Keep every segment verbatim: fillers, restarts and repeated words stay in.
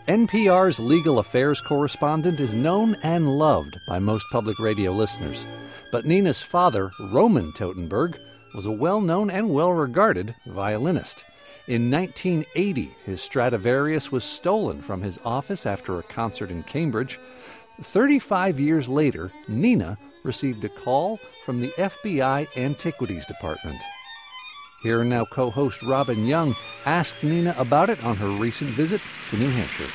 N P R's legal affairs correspondent is known and loved by most public radio listeners. But Nina's father, Roman Totenberg, was a well-known and well-regarded violinist. In nineteen eighty, his Stradivarius was stolen from his office after a concert in Cambridge. thirty-five years later, Nina received a call from the F B I Antiquities Department. Here and now, co-host Robin Young asked Nina about it on her recent visit to New Hampshire.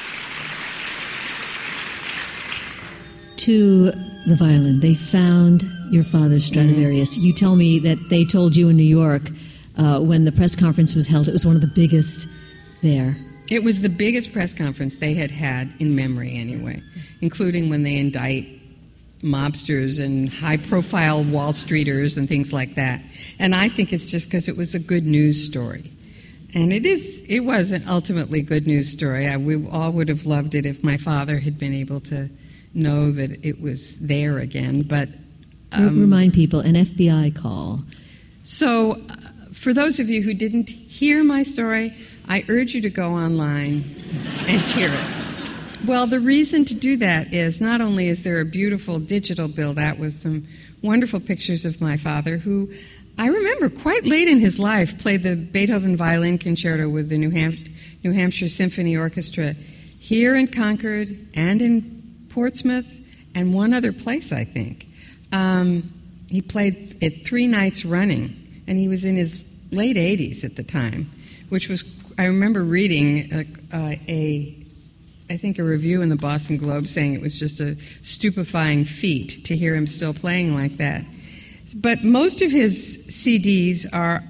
To the violin, they found your father's Stradivarius. Mm-hmm. You tell me that they told you in New York uh, when the press conference was held, it was one of the biggest there. It was the biggest press conference they had had in memory anyway, including when they indict mobsters and high-profile Wall Streeters and things like that. And I think it's just because it was a good news story. And it is. It was an ultimately good news story. I, we all would have loved it if my father had been able to know that it was there again. But um, remind people, an F B I call. So uh, for those of you who didn't hear my story, I urge you to go online and hear it. Well, the reason to do that is not only is there a beautiful digital build-out with some wonderful pictures of my father, who I remember quite late in his life played the Beethoven Violin Concerto with the New, Ham- New Hampshire Symphony Orchestra here in Concord and in Portsmouth and one other place, I think. Um, he played it three nights running, and he was in his late eighties at the time, which was, I remember reading a, uh, a I think a review in the Boston Globe saying it was just a stupefying feat to hear him still playing like that. But most of his C Ds are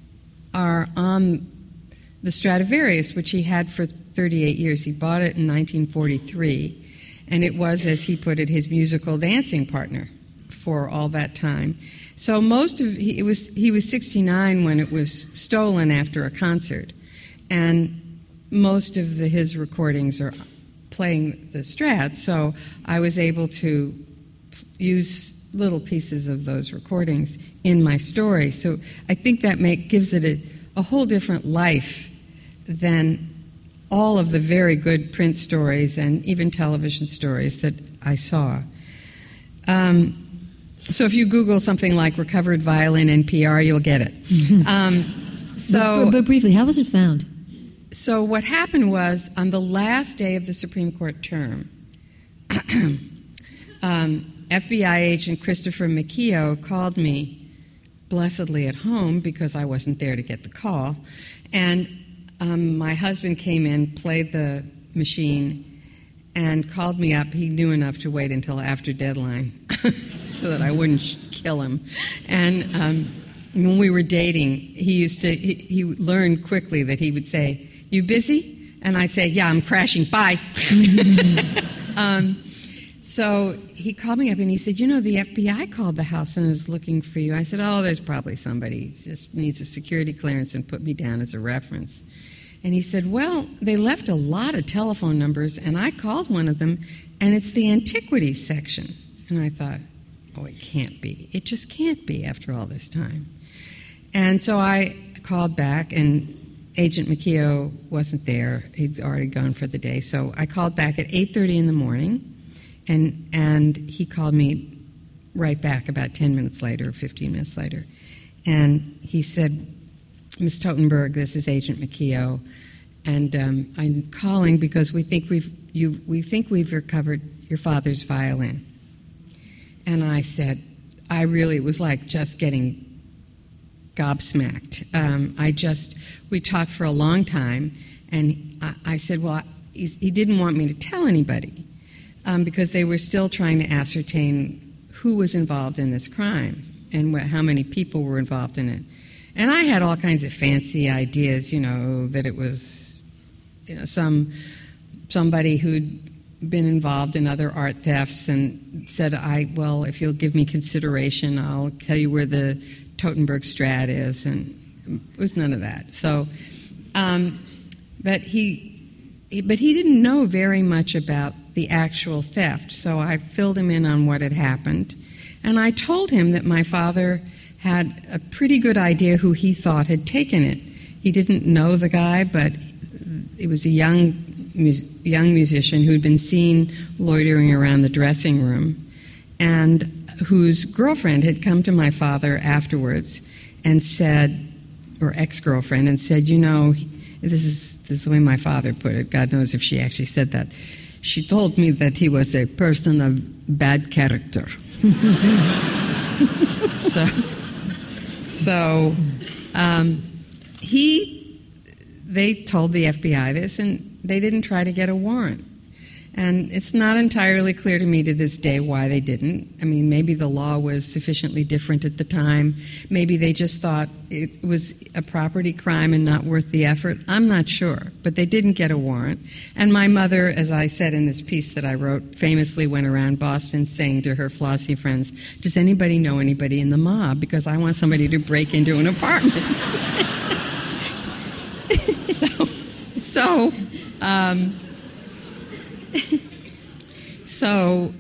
are on the Stradivarius, which he had for thirty-eight years. He bought it in nineteen forty-three, and it was, as he put it, his musical dancing partner for all that time. So most of he it was he was sixty-nine when it was stolen after a concert, and most of the, his recordings are playing the Strad, so I was able to use little pieces of those recordings in my story. So I think that make, gives it a, a whole different life than all of the very good print stories and even television stories that I saw. Um, so if you Google something like recovered violin N P R, you'll get it. um, so, but, but briefly, how was it found? So what happened was, on the last day of the Supreme Court term, um, F B I agent Christopher McKeough called me blessedly at home because I wasn't there to get the call. And um, my husband came in, played the machine, and called me up. He knew enough to wait until after deadline so that I wouldn't sh- kill him. And um, when we were dating, he used to, he, he learned quickly that he would say, "You busy?" And I'd say, "Yeah, I'm crashing. Bye." um, so he called me up and he said, "You know, the F B I called the house and is looking for you." I said, "Oh, there's probably somebody. He just needs a security clearance," and put me down as a reference. And he said, "Well, they left a lot of telephone numbers, and I called one of them, and it's the antiquities section." And I thought, oh, it can't be. It just can't be after all this time. And so I called back, and Agent McKeough wasn't there. He'd already gone for the day. So I called back at eight thirty in the morning, and and he called me right back about ten minutes later, or fifteen minutes later. And he said, "Miss Totenberg, this is Agent McKeough, and um, I'm calling because we think we've you we think we've recovered your father's violin." And I said, I really was like just getting gobsmacked. Um, I just, we talked for a long time, and I, I said, well, he, he didn't want me to tell anybody um, because they were still trying to ascertain who was involved in this crime and wh- how many people were involved in it. And I had all kinds of fancy ideas, you know, that it was you know, some somebody who'd been involved in other art thefts and said, I well, if you'll give me consideration, I'll tell you where the Totenberg Strad is, and it was none of that. So, um, but he, he, but he didn't know very much about the actual theft. So I filled him in on what had happened, and I told him that my father had a pretty good idea who he thought had taken it. He didn't know the guy, but it was a young mus- young musician who'd been seen loitering around the dressing room, and whose girlfriend had come to my father afterwards and said, or ex-girlfriend, and said, you know, this is, this is the way my father put it. God knows if she actually said that. She told me that he was a person of bad character. so, so um, he, they told the F B I this, and they didn't try to get a warrant. And it's not entirely clear to me to this day why they didn't. I mean, maybe the law was sufficiently different at the time. Maybe they just thought it was a property crime and not worth the effort. I'm not sure. But they didn't get a warrant. And my mother, as I said in this piece that I wrote, famously went around Boston saying to her Flossie friends, does anybody know anybody in the mob? Because I want somebody to break into an apartment. so, so, um... so,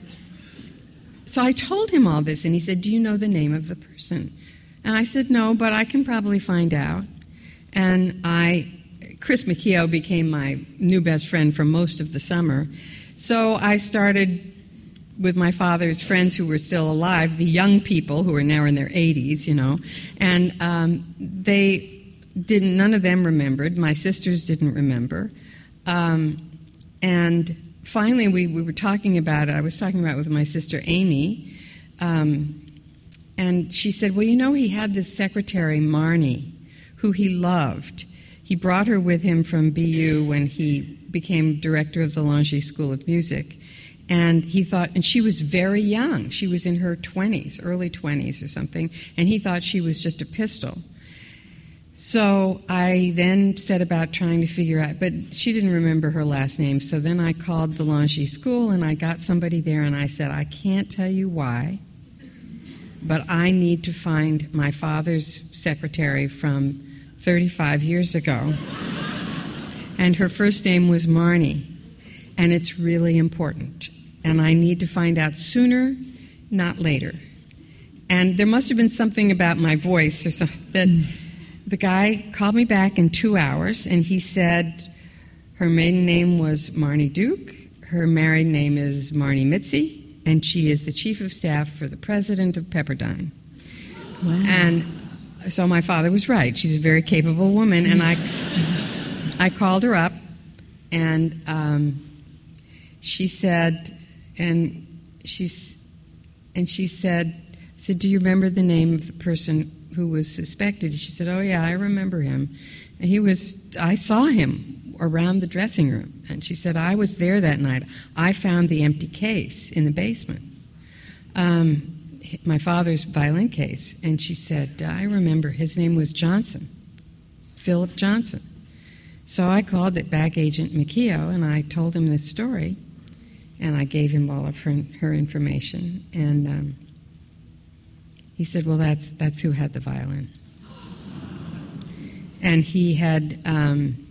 so I told him all this, and he said, do you know the name of the person? And I said, no, but I can probably find out. And I, Chris McKeough became my new best friend for most of the summer. So I started with my father's friends who were still alive, the young people who are now in their eighties, you know, and um, they didn't, none of them remembered. My sisters didn't remember. Um, and Finally, we, we were talking about it. I was talking about it with my sister Amy, um, and she said, well, you know, he had this secretary, Marnie, who he loved. He brought her with him from B U when he became director of the Langy School of Music, and he thought, and she was very young. She was in her twenties, early twenties or something, and he thought she was just a pistol. So I then set about trying to figure out, but she didn't remember her last name, so then I called the Langy School, and I got somebody there, and I said, I can't tell you why, but I need to find my father's secretary from thirty-five years ago. And her first name was Marnie, and it's really important, and I need to find out sooner, not later. And there must have been something about my voice or something that... The guy called me back in two hours, and he said her maiden name was Marnie Duke, her married name is Marnie Mitzi, and she is the chief of staff for the president of Pepperdine. Wow. And so my father was right. She's a very capable woman, and I, I called her up, and um, she said, and she's, and she said, I said, do you remember the name of the person who was suspected? She said, oh, yeah, I remember him. And he was, I saw him around the dressing room. And she said, I was there that night. I found the empty case in the basement, um, my father's violin case. And she said, I remember, his name was Johnson, Philip Johnson. So I called it back Agent McKeough, and I told him this story, and I gave him all of her, her information. And um, he said, well, that's that's who had the violin. And he had, um,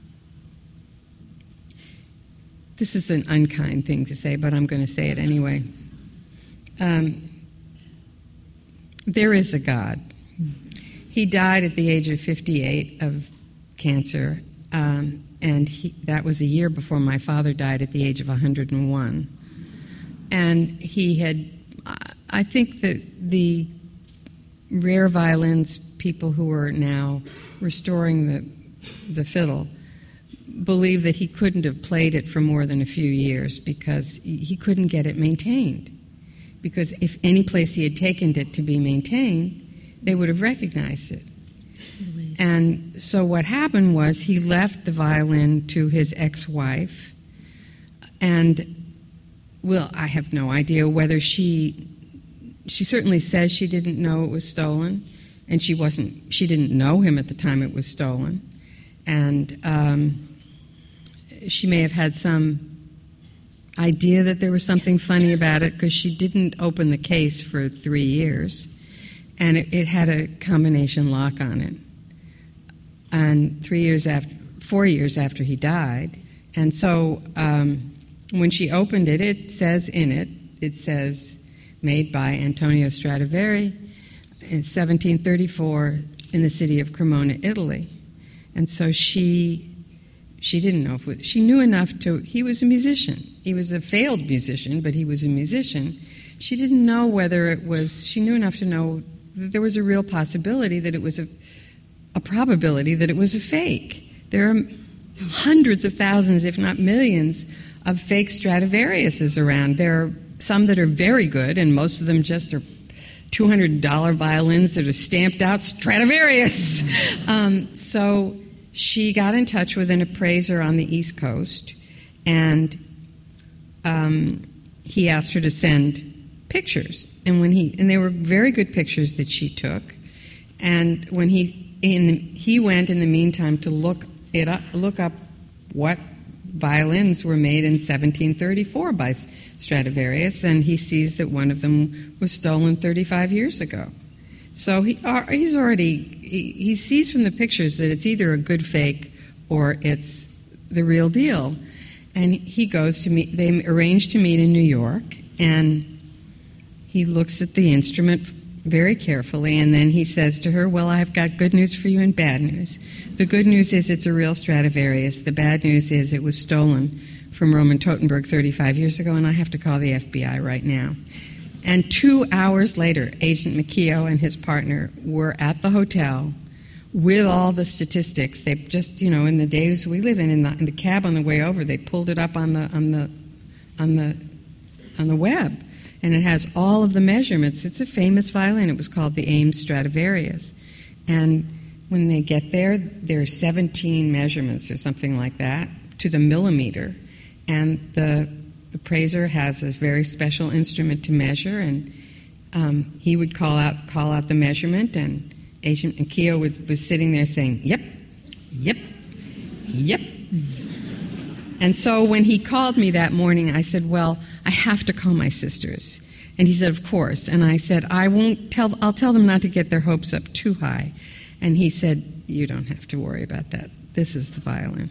this is an unkind thing to say, but I'm going to say it anyway. Um, there is a God. He died at the age of fifty-eight of cancer, um, and he, that was a year before my father died at the age of one hundred and one. And he had, I think that the rare violins people who are now restoring the the fiddle believe that he couldn't have played it for more than a few years because he couldn't get it maintained. Because if any place he had taken it to be maintained, they would have recognized it. Anyways. And so what happened was he left the violin to his ex-wife, and, well, I have no idea whether she... She certainly says she didn't know it was stolen, and she wasn't. She didn't know him at the time it was stolen, and um, she may have had some idea that there was something funny about it because she didn't open the case for three years, and it, it had a combination lock on it. And three years after, four years after he died, and so um, when she opened it, it says in it, it says, made by Antonio Stradivari in seventeen thirty-four in the city of Cremona, Italy. And so she she didn't know if it, she knew enough to, he was a musician. He was a failed musician, but he was a musician. She didn't know whether it was, she knew enough to know that there was a real possibility that it was a, a probability that it was a fake. There are hundreds of thousands, if not millions, of fake Stradivariuses around. There are some that are very good, and most of them just are two hundred dollars violins that are stamped out Stradivarius. Um, so she got in touch with an appraiser on the East Coast, and um, he asked her to send pictures. And when he and they were very good pictures that she took. And when he in the, he went in the meantime to look it up, look up what violins were made in seventeen thirty-four by Stradivarius, and he sees that one of them was stolen thirty-five years ago. So he, he's already, he, he sees from the pictures that it's either a good fake or it's the real deal. And he goes to meet, they arrange to meet in New York, and he looks at the instrument very carefully, and then he says to her, well, I've got good news for you and bad news. The good news is it's a real Stradivarius. The bad news is it was stolen from Roman Totenberg thirty-five years ago, and I have to call the F B I right now. And two hours later, Agent McKeough and his partner were at the hotel with all the statistics. They just, you know, in the days we live in, in the, in the cab on the way over, they pulled it up on the on the on the on the web, and it has all of the measurements. It's a famous violin. It was called the Ames Stradivarius, and when they get there, there are seventeen measurements or something like that to the millimeter, and the appraiser has a very special instrument to measure, and um, he would call out call out the measurement, and Agent McKeough was, was sitting there saying, yep, yep, yep. And so when he called me that morning, I said, well, I have to call my sisters. And he said, of course. And I said, I won't tell, I'll tell them not to get their hopes up too high. And he said, you don't have to worry about that. This is the violin.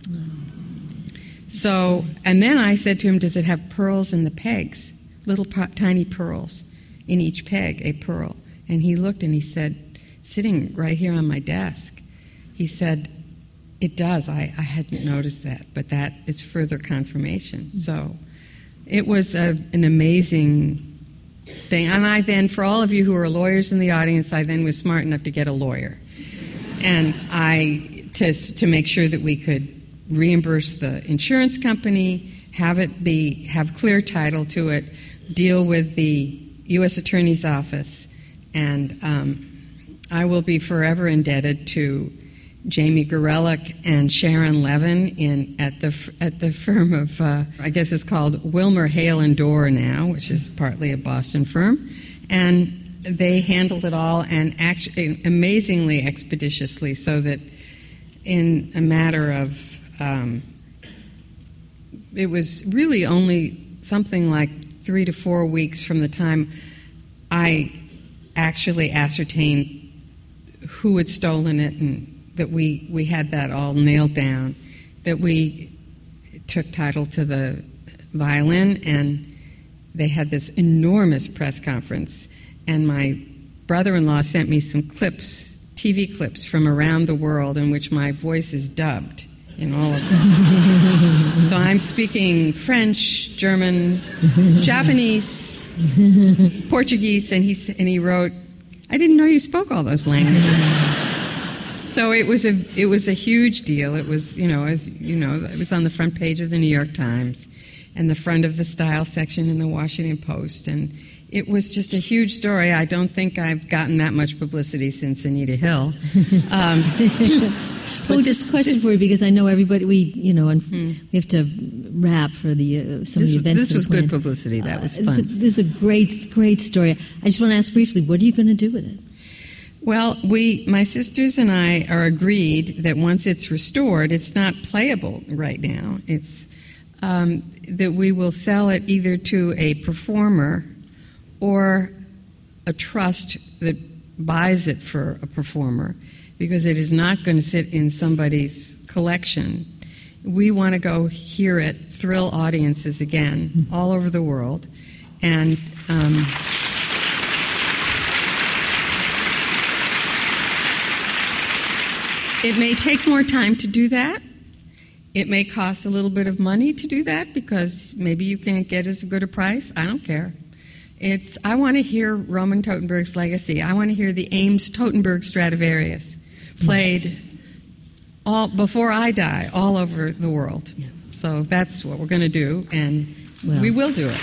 So, and then I said to him, does it have pearls in the pegs? Little po- tiny pearls in each peg, a pearl. And he looked and he said, sitting right here on my desk, he said, it does. I, I hadn't noticed that, but that is further confirmation. So it was a, an amazing thing. And I then, for all of you who are lawyers in the audience, I then was smart enough to get a lawyer. And I, to, to make sure that we could reimburse the insurance company, have it be have clear title to it, deal with the U S Attorney's Office, and um, I will be forever indebted to Jamie Gorelick and Sharon Levin in at the at the firm of uh, I guess it's called Wilmer Hale and Dorr now, which is partly a Boston firm, and they handled it all and actually amazingly expeditiously, so that in a matter of Um, it was really only something like three to four weeks from the time I actually ascertained who had stolen it, and that we, we had that all nailed down, that we took title to the violin, and they had this enormous press conference, and my brother-in-law sent me some clips, T V clips from around the world in which my voice is dubbed in all of them. So I'm speaking French, German, Japanese, Portuguese, and he and he wrote, "I didn't know you spoke all those languages." So it was a it was a huge deal. It was, you know, as you know, it was on the front page of the New York Times and the front of the style section in the Washington Post, and it was just a huge story. I don't think I've gotten that much publicity since Anita Hill. Um, Well, just a question for you, because I know everybody, we, you know, and mm. we have to wrap for the uh, some this, of the events. This was planned. good publicity. That was uh, fun. This is, a, this is a great, great story. I just want to ask briefly, what are you going to do with it? Well, we, my sisters and I are agreed that once it's restored, it's not playable right now. It's um, that we will sell it either to a performer or a trust that buys it for a performer, because it is not going to sit in somebody's collection. We want to go hear it, thrill audiences again, mm-hmm. all over the world. And um, it may take more time to do that. It may cost a little bit of money to do that because maybe you can't get as good a price. I don't care. It's I want to hear Roman Totenberg's legacy. I want to hear the Ames Totenberg Stradivarius played all before I die all over the world. Yeah. So that's what we're going to do, and well, we will do it.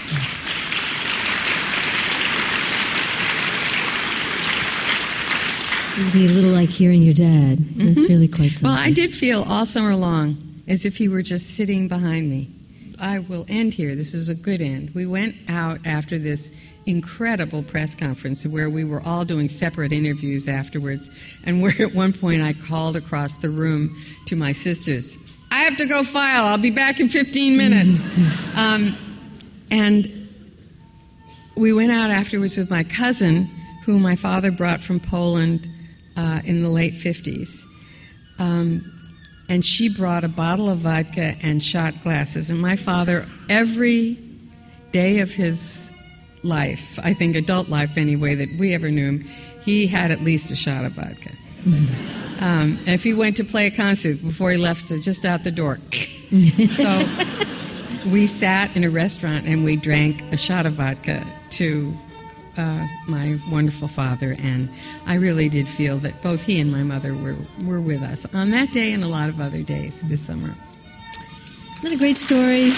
It'll be a little like hearing your dad. Mm-hmm. That's really quite something. Well, I did feel all summer long as if he were just sitting behind me. I will end here. This is a good end. We went out after this incredible press conference where we were all doing separate interviews afterwards, and where at one point I called across the room to my sisters, I have to go file. I'll be back in fifteen minutes. um, and we went out afterwards with my cousin, who my father brought from Poland uh, in the late fifties. Um, and she brought a bottle of vodka and shot glasses. And my father, every day of his life, I think adult life anyway, that we ever knew him, he had at least a shot of vodka. Mm-hmm. Um, and if he went to play a concert before he left, uh, just out the door. So we sat in a restaurant and we drank a shot of vodka to uh, my wonderful father, and I really did feel that both he and my mother were, were with us on that day and a lot of other days this summer. Isn't that a great story?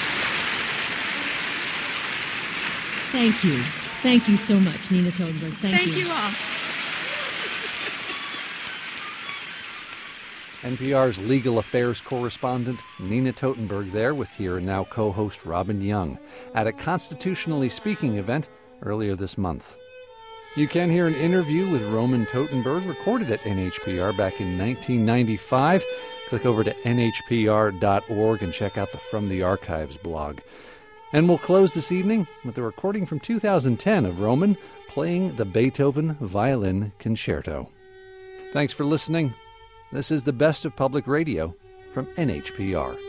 Thank you. Thank you so much, Nina Totenberg. Thank, Thank you. you all. N P R's legal affairs correspondent Nina Totenberg there with Here and Now co-host Robin Young at a Constitutionally Speaking event earlier this month. You can hear an interview with Roman Totenberg recorded at N H P R back in nineteen ninety-five. Click over to N H P R dot org and check out the From the Archives blog. And we'll close this evening with a recording from two thousand ten of Roman playing the Beethoven Violin Concerto. Thanks for listening. This is the Best of Public Radio from N H P R.